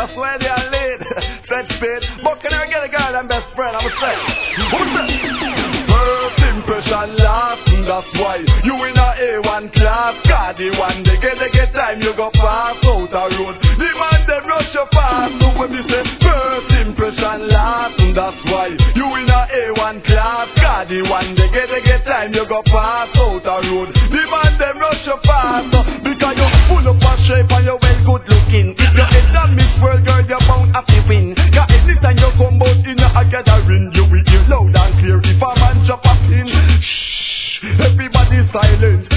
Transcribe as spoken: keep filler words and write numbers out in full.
that's why they are late. Set spade, but can I get a girl and best friend? I'm a say. Who's that? First impression last, that's why you in a A one class. God, the one they get, they get time you go pass out a road. The man them rush you fast. So when me say first impression last, that's why you in a A one class. God, the one they get, they get time you go pass out a road. The man them rush you fast because you full up a shape and you well good looking. If you're in the Miss World girl, you're bound to win. Cause anytime you come out in a gathering, you will hear loud and clear. If a man jump up in, shh, everybody silent.